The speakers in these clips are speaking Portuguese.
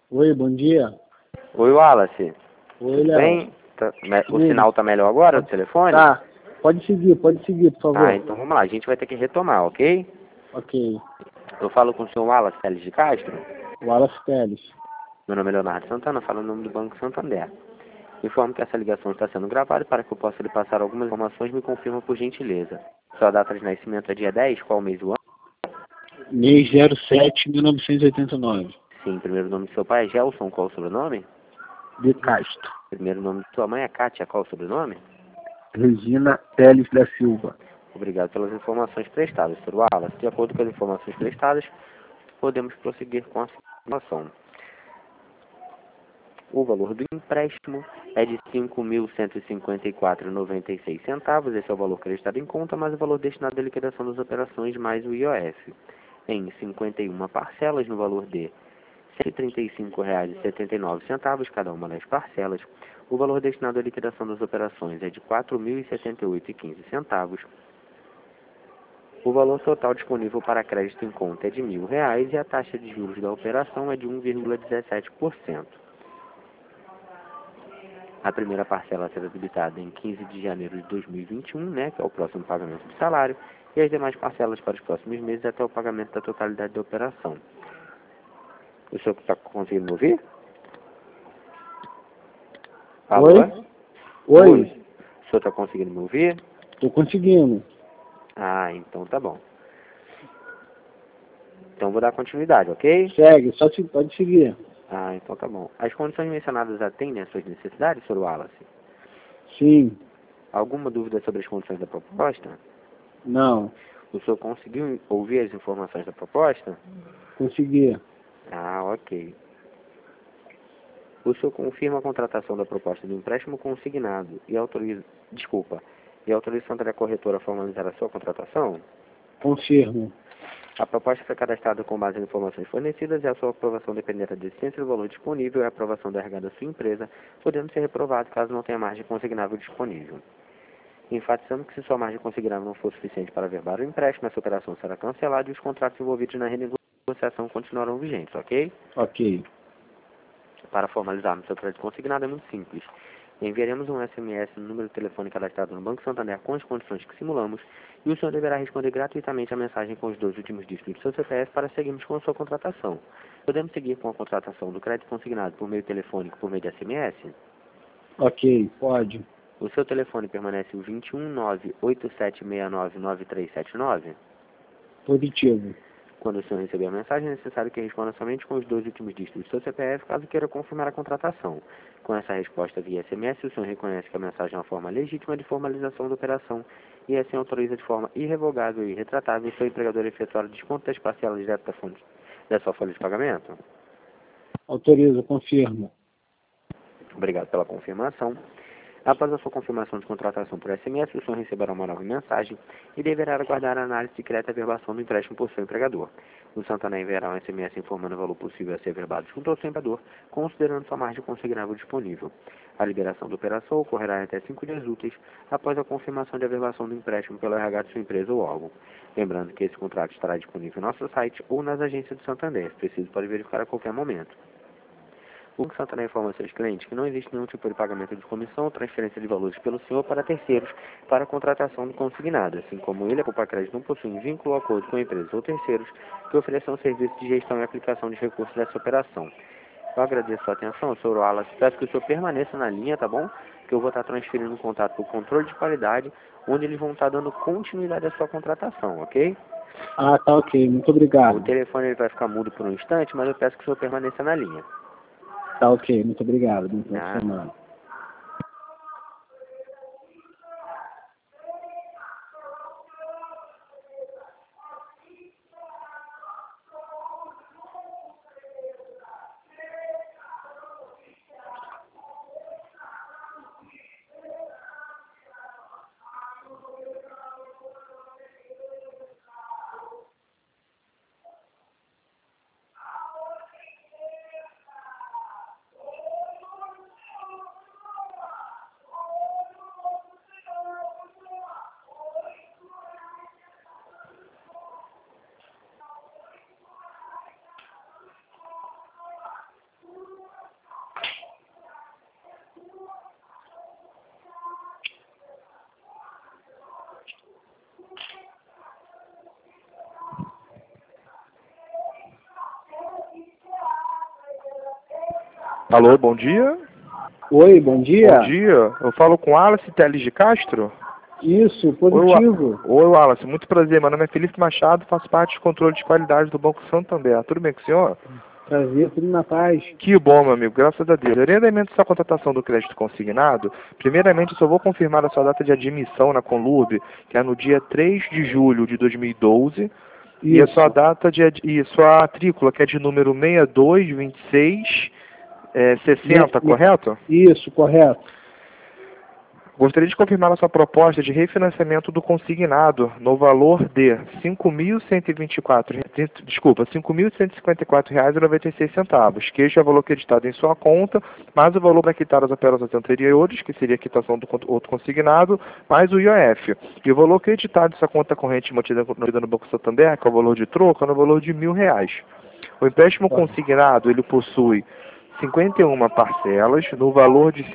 Oi, bom dia. Oi, Wallace. Oi, Tudo Léo. bem? O Tudo. sinal tá melhor agora do telefone? Tá. Pode seguir, por Tá, favor. então vamos lá. A gente vai ter que retomar, ok? Ok. Eu falo com o senhor Wallace Teles de Castro. Wallace Teles. Meu nome é Leonardo Santana, falo em nome do Banco Santander. Informo que essa ligação está sendo gravada e para que eu possa lhe passar algumas informações, me confirma por gentileza. Sua data de nascimento é dia 10, qual mês do ano? Mês 07, 1989. Sim, primeiro nome do seu pai é Gelson, qual o sobrenome? De Castro. Primeiro nome de sua mãe é Kátia, qual o sobrenome? Regina Teles da Silva. Obrigado pelas informações prestadas, Sr. Wallace. De acordo com as informações prestadas, podemos prosseguir com a informação. O valor do empréstimo é de R$ 5.154,96. Esse é o valor creditado em conta, mais o valor destinado à liquidação das operações, mais o IOF. Em 51 parcelas, no valor de R$ 135,79, cada uma das parcelas. O valor destinado à liquidação das operações é de R$ 4.078,15. O valor total disponível para crédito em conta é de R$ 1.000 e a taxa de juros da operação é de 1,17%. A primeira parcela será debitada em 15 de janeiro de 2021, né, que é o próximo pagamento do salário, e as demais parcelas para os próximos meses até o pagamento da totalidade da operação. O senhor está conseguindo me ouvir? Alô? Oi? Oi. O senhor está conseguindo me ouvir? Tô conseguindo. Ah, então tá bom. Então vou dar continuidade, ok? Segue, pode seguir. Ah, então tá bom. As condições mencionadas atendem às suas necessidades, Sr. Wallace? Sim. Alguma dúvida sobre as condições da proposta? Não. O senhor conseguiu ouvir as informações da proposta? Consegui. Ah, ok. O senhor confirma a contratação da proposta de empréstimo consignado e autoriza... Desculpa. E autoriza a Santander Corretora a formalizar a sua contratação? Confirmo. A proposta foi cadastrada com base em informações fornecidas e a sua aprovação dependerá da existência do valor disponível e a aprovação da RH da sua empresa, podendo ser reprovado caso não tenha margem consignável disponível. Enfatizando que se sua margem consignável não for suficiente para averbar o empréstimo, essa operação será cancelada e os contratos envolvidos na renegociação continuarão vigentes, ok? Ok. Para formalizarmos seu crédito consignado é muito simples. Enviaremos um SMS no número de telefone cadastrado no Banco Santander com as condições que simulamos e o senhor deverá responder gratuitamente a mensagem com os 2 últimos dígitos do seu CPF para seguirmos com a sua contratação. Podemos seguir com a contratação do crédito consignado por meio telefônico por meio de SMS? Ok, pode. O seu telefone permanece o 21987699379? Positivo. Quando o senhor receber a mensagem, é necessário que responda somente com os 2 últimos dígitos do seu CPF, caso queira confirmar a contratação. Com essa resposta via SMS, o senhor reconhece que a mensagem é uma forma legítima de formalização da operação e assim autoriza de forma irrevogável e irretratável o seu empregador a efetuar o desconto das parcelas direto da sua folha de pagamento? Autorizo, confirmo. Obrigado pela confirmação. Após a sua confirmação de contratação por SMS, o senhor receberá uma nova mensagem e deverá aguardar a análise secreta e averbação do empréstimo por seu empregador. O Santander enviará um SMS informando o valor possível a ser averbado junto ao seu empregador, considerando sua margem consignável disponível. A liberação da operação ocorrerá em até 5 dias úteis após a confirmação de averbação do empréstimo pelo RH de sua empresa ou órgão. Lembrando que esse contrato estará disponível no nosso site ou nas agências do Santander. Preciso pode verificar a qualquer momento. O Banco Santander informa aos seus clientes que não existe nenhum tipo de pagamento de comissão ou transferência de valores pelo senhor para terceiros para a contratação do consignado, assim como ele, a Poupa Crédito, não possui vínculo ou acordo com empresas ou terceiros que ofereçam serviço de gestão e aplicação de recursos dessa operação. Eu agradeço a sua atenção, Sr. Wallace. Peço que o senhor permaneça na linha, tá bom? Que eu vou estar transferindo o contato para o controle de qualidade, onde eles vão estar dando continuidade à sua contratação, ok? Ah, tá ok. Muito O obrigado. telefone ele vai ficar mudo por um instante, mas eu peço que o senhor permaneça na linha. Tá ok. Muito obrigado. Bom final de Nada. semana. Alô, bom dia. Oi, bom dia. Bom dia. Eu falo com Wallace Teles de Castro. Isso, positivo. Oi, Wallace. Muito prazer. Meu nome é Felipe Machado, faço parte do controle de qualidade do Banco Santander. Tudo bem com o senhor? Prazer, tudo na paz. Que bom, meu amigo. Graças a Deus. Em andamento da contratação do crédito consignado, primeiramente eu só vou confirmar a sua data de admissão na Conlurb, que é no dia 3 de julho de 2012. E a sua data e sua matrícula, que é de número 6226 60, correto? Isso, correto. Gostaria de confirmar a sua proposta de refinanciamento do consignado no valor de R$ 5.154,96, que este é o valor acreditado em sua conta, mais o valor para quitar as operações anteriores, que seria a quitação do outro consignado, mais o IOF. E o valor acreditado em sua conta corrente mantida no Banco Santander, que é o valor de troco, é no valor de R$ 1.000. O empréstimo consignado, ele possui 51 parcelas, no valor de R$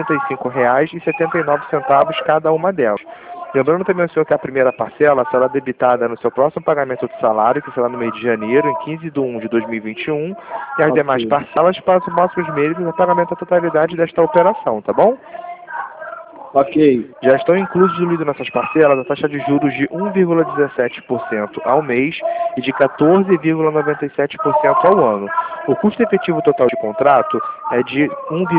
135,79 cada uma delas. Lembrando também, senhor, que a primeira parcela será debitada no seu próximo pagamento de salário, que será no mês de janeiro, em 15 de 1 de 2021, e as demais parcelas para os próximos meses, o pagamento da totalidade desta operação, tá bom? Ok. Já estão inclusos nessas parcelas a taxa de juros de 1,17% ao mês e de 14,97% ao ano. O custo efetivo total de contrato é de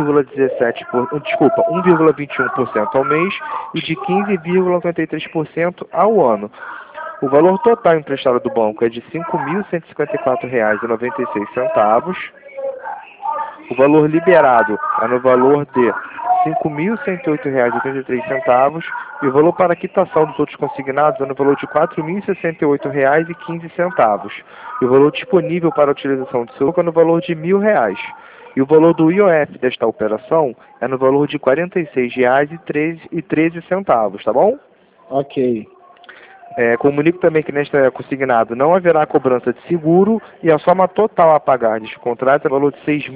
1,21% ao mês e de 15,53% ao ano. O valor total emprestado do banco é de R$ 5.154,96. O valor liberado é no valor de R$ 5.108,83 e o valor para quitação dos outros consignados é no valor de R$ 4.068,15. E o valor disponível para a utilização do seu é no valor de R$ 1.000. E o valor do IOF desta operação é no valor de R$ 46,13, tá bom? Ok. Comunico também que nesta consignado não haverá cobrança de seguro e a soma total a pagar deste contrato é o valor de R$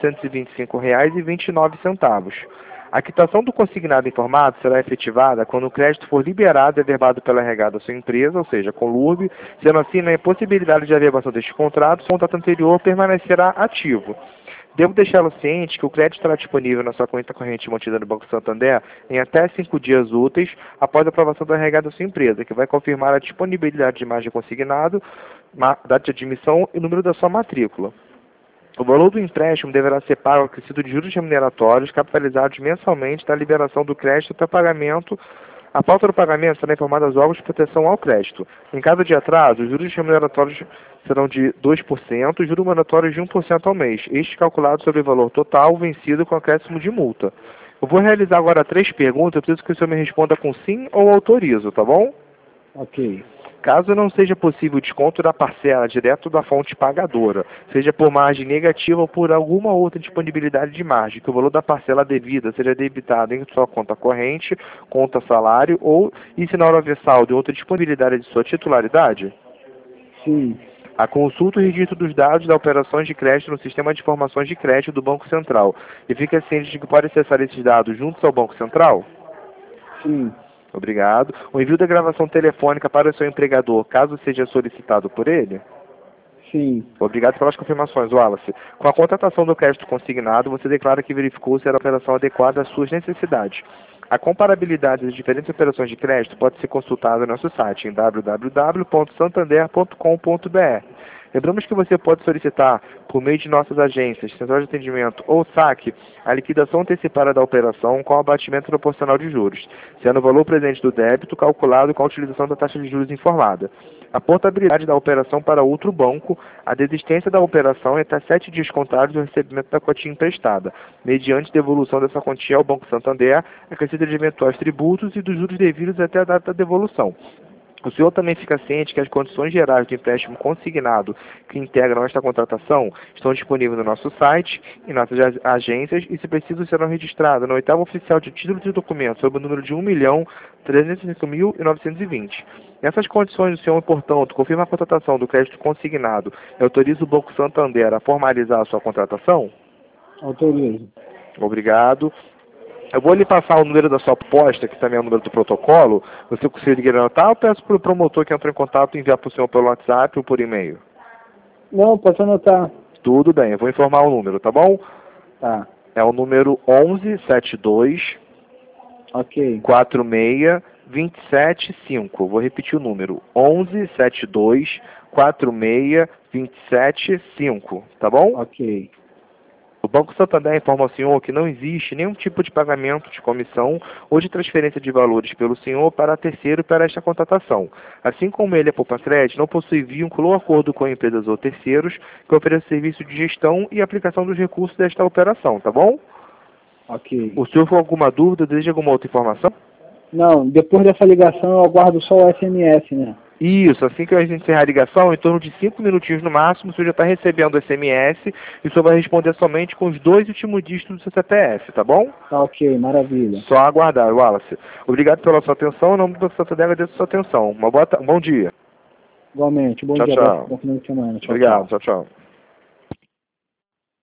6.925,29. A quitação do consignado informado será efetivada quando o crédito for liberado e averbado pela RH da sua empresa, ou seja, Conlurb. Sendo assim, na impossibilidade de averbação deste contrato, o contrato anterior permanecerá ativo. Devo deixá-lo ciente que o crédito estará disponível na sua conta corrente mantida no Banco Santander em até 5 dias úteis após a aprovação do RH da sua empresa, que vai confirmar a disponibilidade de margem consignado, data de admissão e número da sua matrícula. O valor do empréstimo deverá ser pago acrescido de juros remuneratórios capitalizados mensalmente da liberação do crédito para pagamento. A falta do pagamento será informada aos órgãos de proteção ao crédito. Em caso de atraso, os juros remuneratórios serão de 2% e juros mandatórios de 1% ao mês, este calculado sobre o valor total vencido com acréscimo de multa. Eu vou realizar agora 3 perguntas, eu preciso que o senhor me responda com sim ou autorizo, tá bom? Ok. Caso não seja possível o desconto da parcela direto da fonte pagadora, seja por margem negativa ou por alguma outra disponibilidade de margem, que o valor da parcela devida seja debitado em sua conta corrente, conta salário ou, e se na hora haver saldo e outra disponibilidade de sua titularidade? Sim. A consulta e registro dos dados das operações de crédito no Sistema de Informações de Crédito do Banco Central. E fica ciente de que pode acessar esses dados juntos ao Banco Central? Sim. Obrigado. O envio da gravação telefônica para o seu empregador, caso seja solicitado por ele? Sim. Obrigado pelas confirmações, Wallace. Com a contratação do crédito consignado, você declara que verificou se era a operação adequada às suas necessidades. A comparabilidade das diferentes operações de crédito pode ser consultada no nosso site em www.santander.com.br. Lembramos que você pode solicitar, por meio de nossas agências, centrais de atendimento ou saque, a liquidação antecipada da operação com abatimento proporcional de juros, sendo o valor presente do débito calculado com a utilização da taxa de juros informada. A portabilidade da operação para outro banco, a desistência da operação e até 7 dias contados do recebimento da quantia emprestada, mediante devolução dessa quantia ao Banco Santander, acrescida de eventuais tributos e dos juros devidos até a data da devolução. O senhor também fica ciente que as condições gerais do empréstimo consignado que integram esta contratação estão disponíveis no nosso site e nossas agências e, se preciso, serão registradas no oitavo oficial de título de documento sob o número de 1.305.920. Nessas condições, o senhor, portanto, confirma a contratação do crédito consignado e autoriza o Banco Santander a formalizar a sua contratação? Autorizo. Obrigado. Eu vou lhe passar o número da sua proposta, que também é o número do protocolo. Você conseguir anotar ou peço para o promotor que entrou em contato e enviar para o senhor pelo WhatsApp ou por e-mail? Não, posso anotar. Tudo bem, eu vou informar o número, tá bom? Tá. É o número 1172 Ok. 46 275. Vou repetir o número. 1172 46 275. Tá bom? Ok. O Banco Santander informa ao senhor que não existe nenhum tipo de pagamento de comissão ou de transferência de valores pelo senhor para terceiro para esta contratação. Assim como ele, a Poupa-Crédito, não possui vínculo ou acordo com empresas ou terceiros que ofereçam serviço de gestão e aplicação dos recursos desta operação, tá bom? Ok. O senhor com alguma dúvida, deseja alguma outra informação? Não, depois dessa ligação eu aguardo só o SMS, né? Isso, assim que a gente encerrar a ligação, em torno de 5 minutinhos no máximo, o senhor já está recebendo o SMS e o senhor vai responder somente com os 2 últimos dígitos do seu CPF, tá bom? Tá ok, maravilha. Só aguardar, Wallace. Obrigado pela sua atenção, em nome do Santander agradeço a sua atenção. Um bom dia. Igualmente, bom Tchau, dia, tchau. bom final de semana. Tchau, Obrigado, tchau. tchau, tchau.